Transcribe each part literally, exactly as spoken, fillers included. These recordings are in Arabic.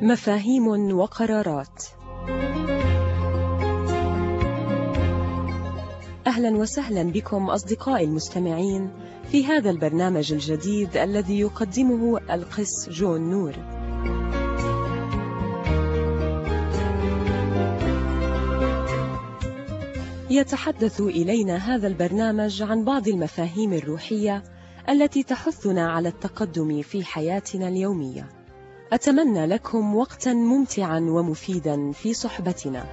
مفاهيم وقرارات. أهلا وسهلا بكم أصدقائي المستمعين في هذا البرنامج الجديد الذي يقدمه القس جون نور. يتحدث إلينا هذا البرنامج عن بعض المفاهيم الروحية التي تحثنا على التقدم في حياتنا اليومية. أتمنى لكم وقتا ممتعا ومفيدا في صحبتنا.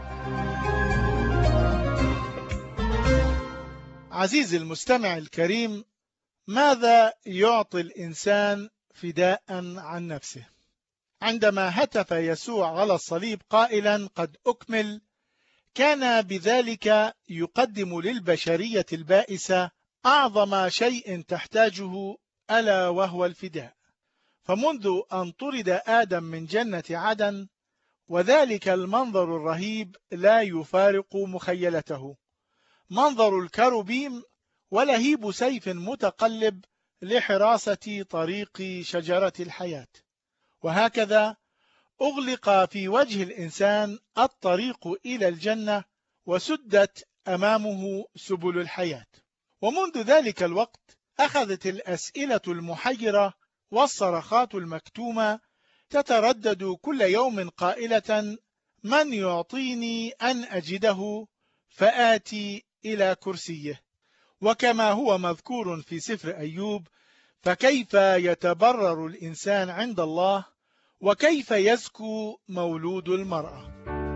عزيزي المستمع الكريم، ماذا يعطي الإنسان فداء عن نفسه؟ عندما هتف يسوع على الصليب قائلا قد أكمل، كان بذلك يقدم للبشرية البائسة أعظم شيء تحتاجه، ألا وهو الفداء. فمنذ أن طرد آدم من جنة عدن، وذلك المنظر الرهيب لا يفارق مخيلته، منظر الكروبيم ولهيب سيف متقلب لحراسة طريق شجرة الحياة. وهكذا أغلق في وجه الإنسان الطريق إلى الجنة، وسدت أمامه سبل الحياة. ومنذ ذلك الوقت أخذت الأسئلة المحيرة والصرخات المكتومة تتردد كل يوم قائلة: من يعطيني أن أجده فآتي إلى كرسيه؟ وكما هو مذكور في سفر أيوب: فكيف يتبرر الإنسان عند الله، وكيف يزكو مولود المرأة؟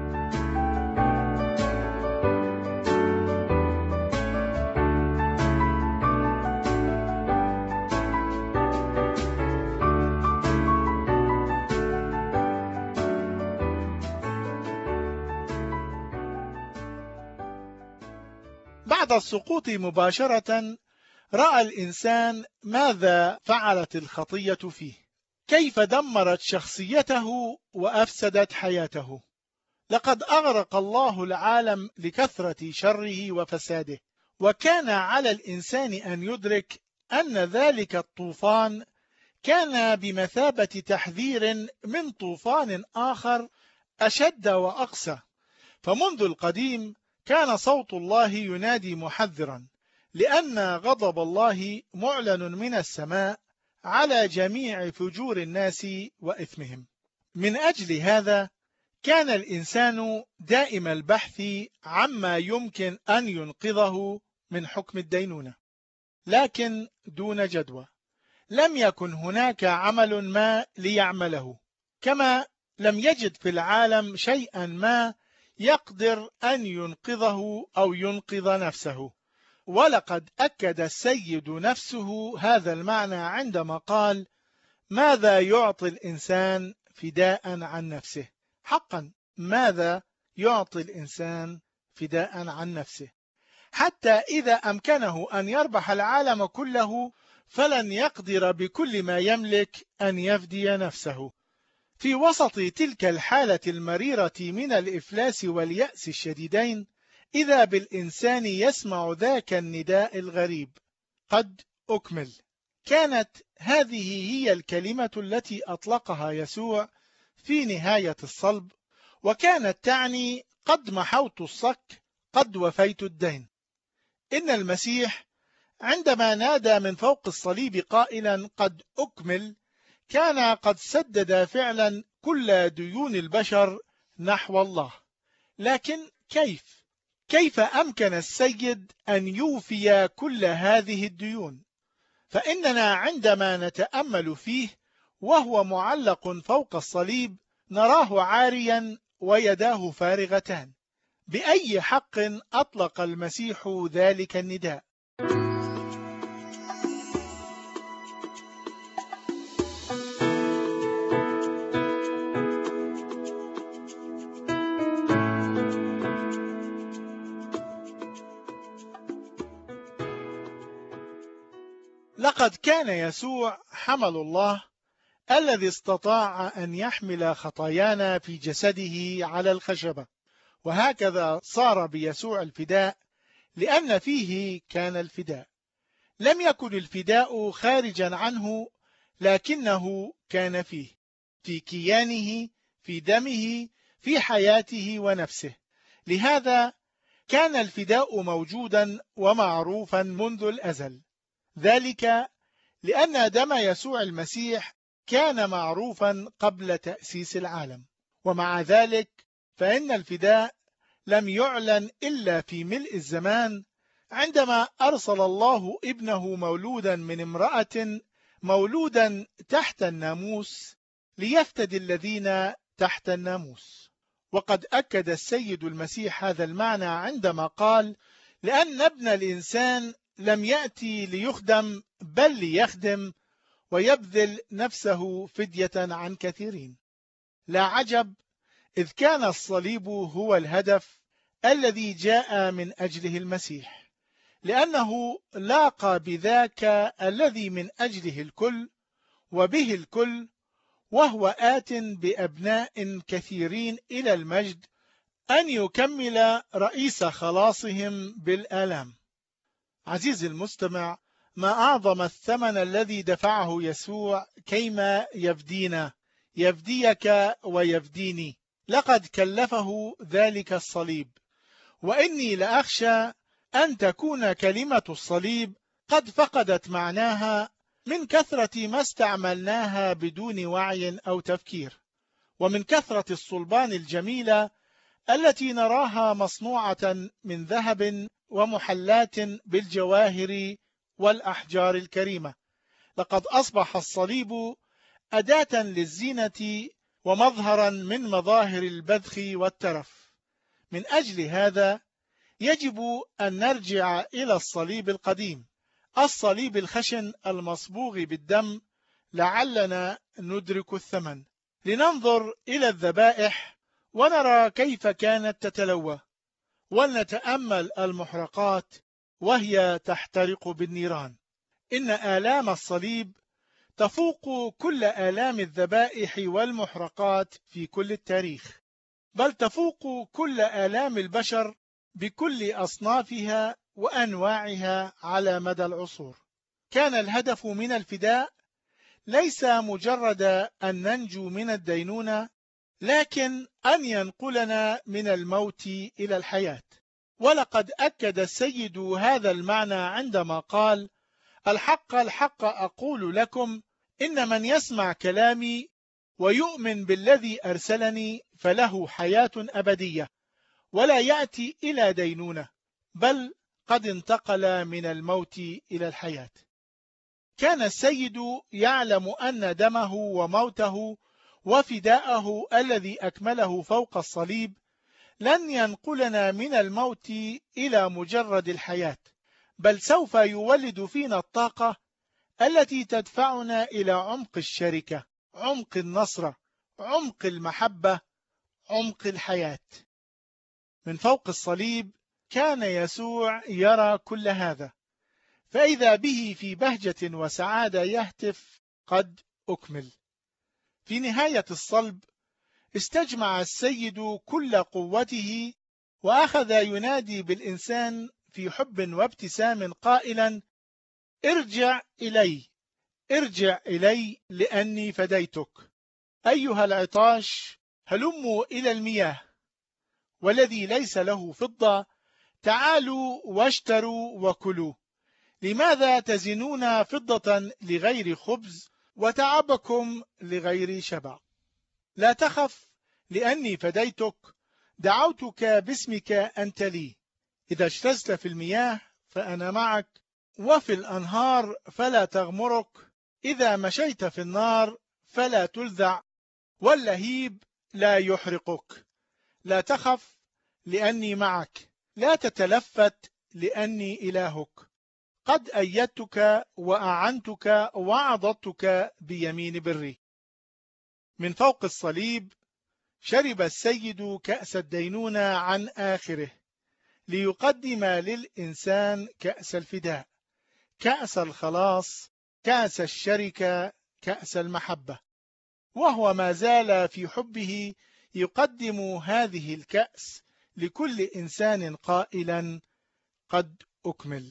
بعد السقوط مباشرة رأى الإنسان ماذا فعلت الخطية فيه، كيف دمرت شخصيته وأفسدت حياته. لقد أغرق الله العالم لكثرة شره وفساده، وكان على الإنسان أن يدرك أن ذلك الطوفان كان بمثابة تحذير من طوفان آخر أشد وأقسى. فمنذ القديم كان صوت الله ينادي محذرا، لأن غضب الله معلن من السماء على جميع فجور الناس وإثمهم. من أجل هذا كان الإنسان دائم البحث عما يمكن أن ينقذه من حكم الدينونة، لكن دون جدوى. لم يكن هناك عمل ما ليعمله، كما لم يجد في العالم شيئا ما يقدر أن ينقذه أو ينقذ نفسه. ولقد أكد السيد نفسه هذا المعنى عندما قال: ماذا يعطي الإنسان فداء عن نفسه؟ حقا، ماذا يعطي الإنسان فداء عن نفسه؟ حتى إذا أمكنه أن يربح العالم كله فلن يقدر بكل ما يملك أن يفدي نفسه. في وسط تلك الحالة المريرة من الإفلاس واليأس الشديدين، إذا بالإنسان يسمع ذاك النداء الغريب: قد أكمل. كانت هذه هي الكلمة التي أطلقها يسوع في نهاية الصلب، وكانت تعني: قد محوت الصك، قد وفيت الدين. إن المسيح عندما نادى من فوق الصليب قائلا قد أكمل، كان قد سدد فعلا كل ديون البشر نحو الله. لكن كيف؟ كيف أمكن السيد أن يوفي كل هذه الديون؟ فإننا عندما نتأمل فيه وهو معلق فوق الصليب نراه عاريا ويداه فارغتان. بأي حق أطلق المسيح ذلك النداء؟ لقد كان يسوع حمل الله الذي استطاع أن يحمل خطايانا في جسده على الخشبة، وهكذا صار بيسوع الفداء، لأن فيه كان الفداء. لم يكن الفداء خارجا عنه، لكنه كان فيه، في كيانه، في دمه في حياته ونفسه. لهذا كان الفداء موجودا ومعروفا منذ الأزل، ذلك لأن دم يسوع المسيح كان معروفا قبل تأسيس العالم. ومع ذلك فإن الفداء لم يعلن إلا في ملء الزمان، عندما أرسل الله ابنه مولودا من امرأة، مولودا تحت الناموس، ليفتدي الذين تحت الناموس. وقد أكد السيد المسيح هذا المعنى عندما قال: لأن ابن الإنسان لم يأتي ليخدم بل ليخدم ويبذل نفسه فدية عن كثيرين. لا عجب، إذ كان الصليب هو الهدف الذي جاء من أجله المسيح، لأنه لاقى بذاك الذي من أجله الكل وبه الكل، وهو آت بأبناء كثيرين إلى المجد، أن يكمل رئيس خلاصهم بالآلام. عزيزي المستمع، ما أعظم الثمن الذي دفعه يسوع كيما يفدينا، يفديك ويفديني. لقد كلفه ذلك الصليب، وإني لأخشى أن تكون كلمة الصليب قد فقدت معناها من كثرة ما استعملناها بدون وعي أو تفكير، ومن كثرة الصلبان الجميلة التي نراها مصنوعة من ذهب ومحلات بالجواهر والأحجار الكريمة. لقد أصبح الصليب أداة للزينة ومظهرا من مظاهر البذخ والترف. من أجل هذا يجب أن نرجع إلى الصليب القديم، الصليب الخشن المصبوغ بالدم، لعلنا ندرك الثمن. لننظر إلى الذبائح ونرى كيف كانت تتلوى، ولنتأمل المحرقات وهي تحترق بالنيران. إن آلام الصليب تفوق كل آلام الذبائح والمحرقات في كل التاريخ، بل تفوق كل آلام البشر بكل أصنافها وأنواعها على مدى العصور. كان الهدف من الفداء ليس مجرد أن ننجو من الدينونة، لكن أن ينقلنا من الموت إلى الحياة. ولقد أكد السيد هذا المعنى عندما قال: الحق الحق أقول لكم، إن من يسمع كلامي ويؤمن بالذي أرسلني فله حياة أبدية، ولا يأتي إلى دينونة، بل قد انتقل من الموت إلى الحياة. كان السيد يعلم أن دمه وموته وفداءه الذي أكمله فوق الصليب لن ينقلنا من الموت إلى مجرد الحياة، بل سوف يولد فينا الطاقة التي تدفعنا إلى عمق الشركة، عمق النصرة، عمق المحبة، عمق الحياة. من فوق الصليب كان يسوع يرى كل هذا، فإذا به في بهجة وسعادة يهتف: قد أكمل. في نهاية الصلب استجمع السيد كل قوته وأخذ ينادي بالإنسان في حب وابتسام قائلا: ارجع إلي، ارجع إلي لأني فديتك. أيها العطاش، هلموا إلى المياه، والذي ليس له فضة تعالوا واشتروا وكلوا. لماذا تزنون فضة لغير خبز وتعبكم لغير شبع؟ لا تخف، لأني فديتك، دعوتك باسمك أنت لي. إذا اجتزت في المياه فأنا معك، وفي الأنهار فلا تغمرك. إذا مشيت في النار فلا تلذع، واللهيب لا يحرقك. لا تخف، لأني معك. لا تتلفت، لأني إلهك. قد أيدتك وأعنتك وعضدتك بيمين بري. من فوق الصليب شرب السيد كأس الدينونة عن آخره، ليقدم للإنسان كأس الفداء، كأس الخلاص، كأس الشركة، كأس المحبة. وهو ما زال في حبه يقدم هذه الكأس لكل إنسان قائلا: قد أكمل،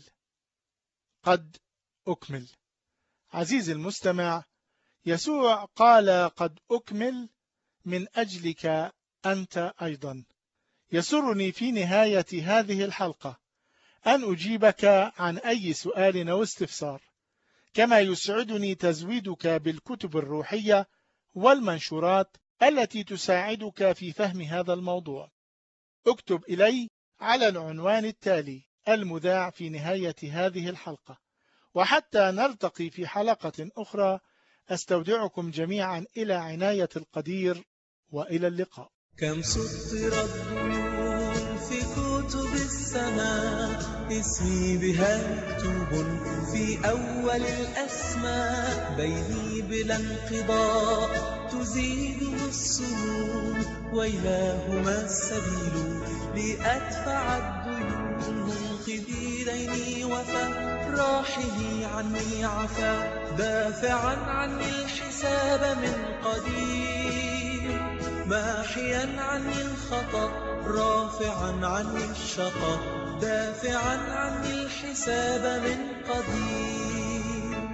قد أكمل. عزيزي المستمع، يسوع قال قد أكمل من أجلك أنت أيضا. يسرني في نهاية هذه الحلقة أن أجيبك عن أي سؤال أو استفسار، كما يسعدني تزويدك بالكتب الروحية والمنشورات التي تساعدك في فهم هذا الموضوع. اكتب إلي على العنوان التالي المذاع في نهاية هذه الحلقة. وحتى نلتقي في حلقة أخرى، أستودعكم جميعا إلى عناية القدير، وإلى اللقاء. كم سطرت ضيوف في كتب السماء، اسمي بها مكتوب في أول الأسماء. بيني بلا انقضاء تزيده السنون، وإلهما السبيل لأدفع الديون. منقذي ديني وفى، راحه عني عفا، دافعا عني الحساب من قدير. ماحيا عني الخطأ، رافعا عني الشقا، دافعا عني الحساب من قدير.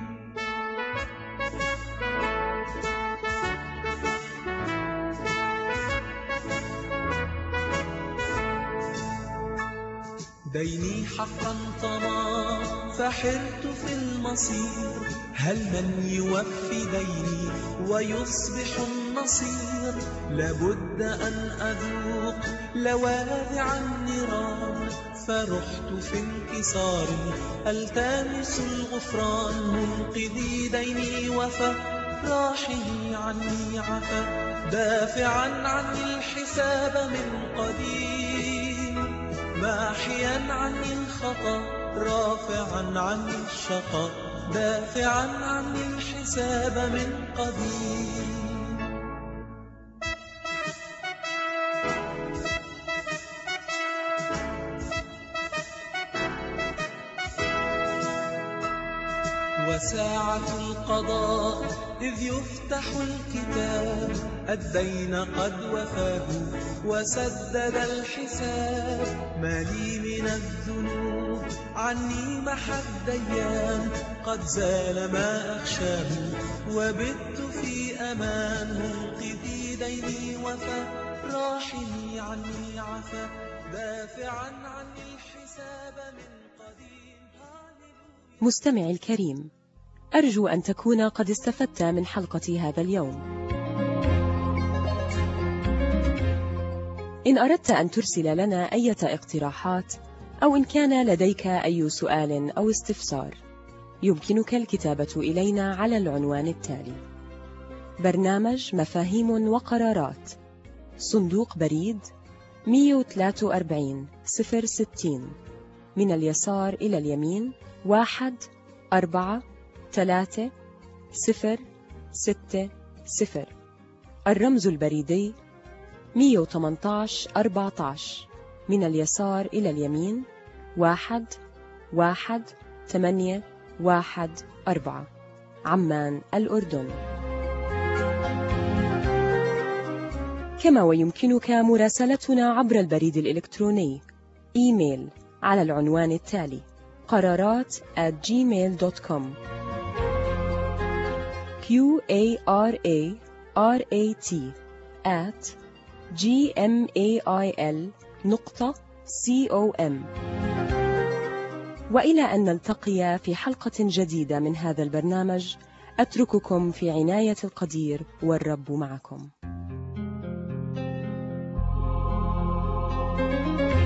ديني حقا طمع فحرت في المصير، هل من يوفي ديني ويصبح النصير؟ لابد أن أذوق لواذع النيران، فرحت في انكسار ألتمس الغفران. منقذي ديني وفى، راحه عني عفا، دافعا عني الحساب من قدير. ماحيا عني الخطأ، رافعا عني الشقا، دافعا عني الحساب من قدير. وساعة القضاء إذ يفتح الكتاب، الدين قد وفاه وسدد الحساب. ما لي من الذنوب عني محى الديان، قد زال ما أخشاه وبت في أمان. منقذي ديني وفى، راحني عني عفا، دافعا عني الحساب من قديم. مستمعي الكريم، أرجو أن تكون قد استفدت من حلقة هذا اليوم. إن أردت أن ترسل لنا أي اقتراحات، أو إن كان لديك أي سؤال أو استفسار، يمكنك الكتابة إلينا على العنوان التالي: برنامج مفاهيم وقرارات، صندوق بريد مئة وثلاثة وأربعين صفر ستين، من اليسار إلى اليمين واحد أربعة ثلاثة صفر ستة صفر. الرمز البريدي مئة وثمانية عشر أربعة عشر، من اليسار إلى اليمين واحد واحد ثمانية واحد أربعة، عمان الأردن. كما ويمكنك مراسلتنا عبر البريد الإلكتروني إيميل على العنوان التالي: قرارات at gmail dot com. q a r a r a t at gmail نقطة com. وإلى أن نلتقي في حلقة جديدة من هذا البرنامج، أترككم في عناية القدير، والرب معكم.